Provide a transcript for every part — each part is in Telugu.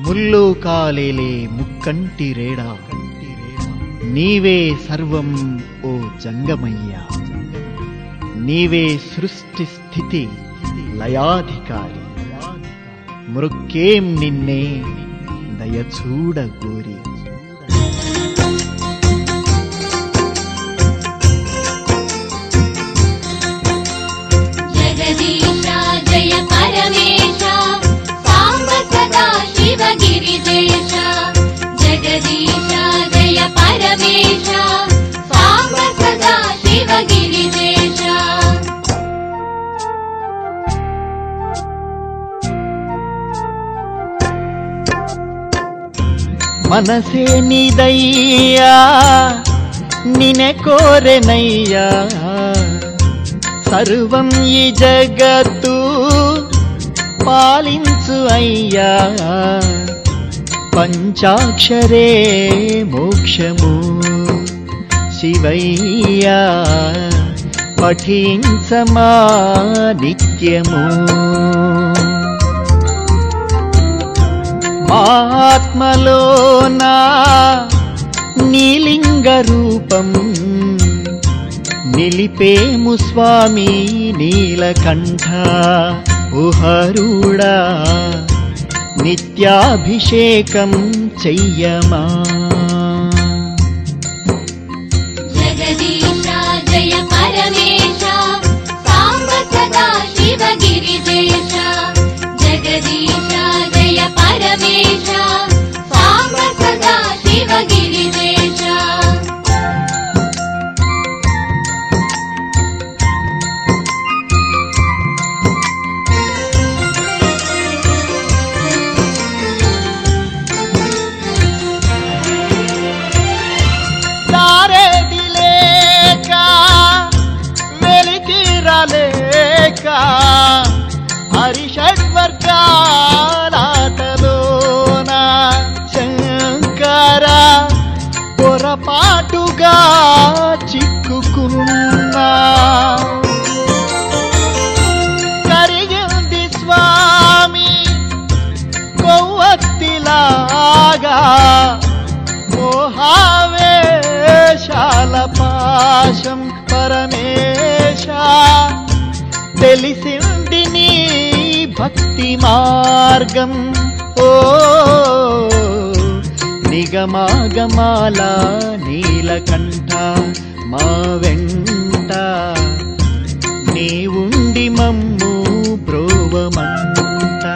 ముల్లోకాలేలే ముక్కంటి రేడా నీవే సర్వం ఓ జంగమయ్యా. నీవే సృష్టి స్థితి లయాధికారి. మృక్కేం నిన్నే దయచూడగోరి. జగదీశ జయ పరమేశ సాంబ సదా శివ గిరిజేశ. జగదీశ జయ పరమేశ సాంబ సదా శివ గిరిజేశ. మనసే నీదయ్యా నినే కోరెనయ్యా. సర్వం ఈ జగత్తు పాలించు అయ్యా. పంచాక్షరే మోక్షము శివయ్యా. పఠించమా నిత్యము. ఆత్మలోనా నీలింగ రూపం నిలిపేము స్వామి నీలకంఠ. ఉహరుడా నిత్యాభిషేకం చెయ్యమా. జగదీశ జయ పరమేశ సాంబ సదా శివ గిరిజేశ. జగదీశ జయ పరమేశ సాంబ సదా శివ గిరిజేశ. దారేది లేక వెలితిరలేక హరిషడ్వర్గాలాటలోన శంకర పొరపాటుగా చిక్కుకున్నా. కరిగింది స్వామి కొవ్వొత్తిలాగా మోహావేశాల పాశం పరమేశ. తెలిసింది నీ భక్తి మార్గం ఓ నిగమాగమాల నీలకంఠ. మా వెంట నీవుండి మమ్ము బ్రోవమంట.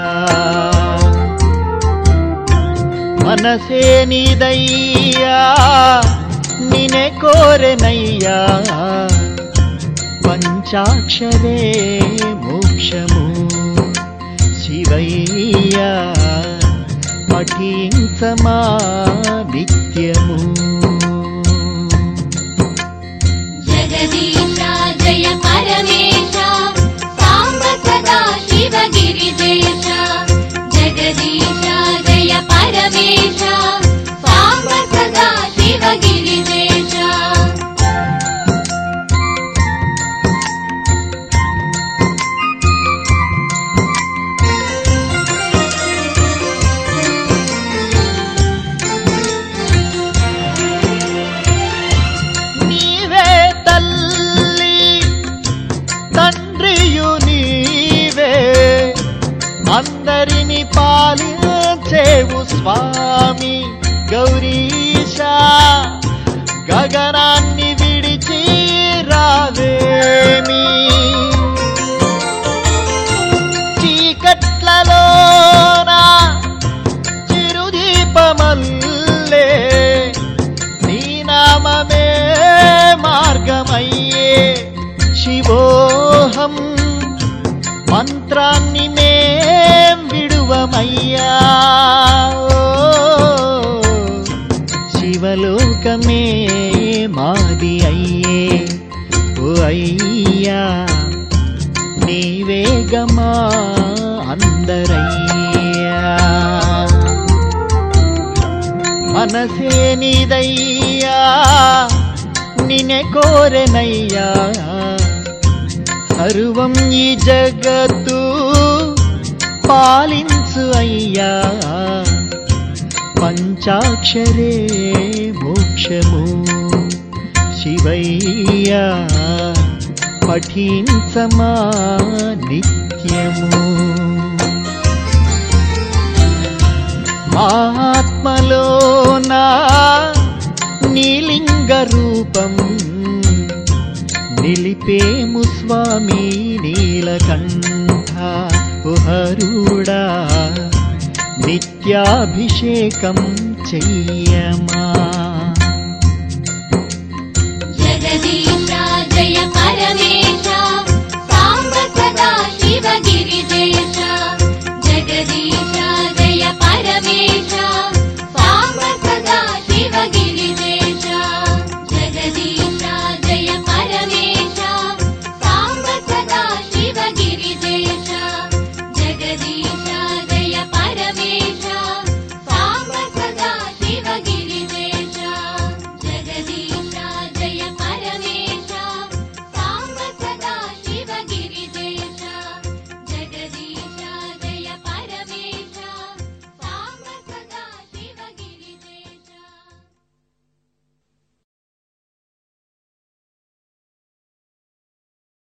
మనసే నీదయ్యా నినే కోరెనయ్యా. పంచాక్షరే మోక్షము శివయ్యా. పఠించమా నిత్యము. జగదీశ జయ పరమేశ సాంబ సదా శివ గిరిజేశ. జగదీశ జయ పరమేశ సాంబ సదా శివ గిరిజేశ. నీవే తల్లి తండ్రియు నీవే. అందరిని పాలించేవు స్వామి గౌరీశ. గగనాన్ని విడిచి రావేమి. చీకట్లలోనా చిరుదీపమల్లే నీ నామమే మార్గమయ్యే. శివోహం మంత్రాన్ని మేం విడువమయ్యా. శివలోకమే మాది అయ్యే ఓ అయ్యా. నీవేగమా అందరయ్యా. మనసే నీదయ్యా నినే కోరెనయ్యా. సర్వం ఈ జగత్తు పాలించు అయ్యా. పంచాక్షరే మోక్షము శివయ్యా పఠించమా నిత్యము ఆత్మలోనా నీలింగ రూపం నిలిపేము స్వామి నీలకంఠ హరుడా నిత్యాభిషేకం చెయ్యమా జగదీశ జయ పరమేశ సాంబ సదా శివ గిరిజేశ జగదీశ జయ పరమేశ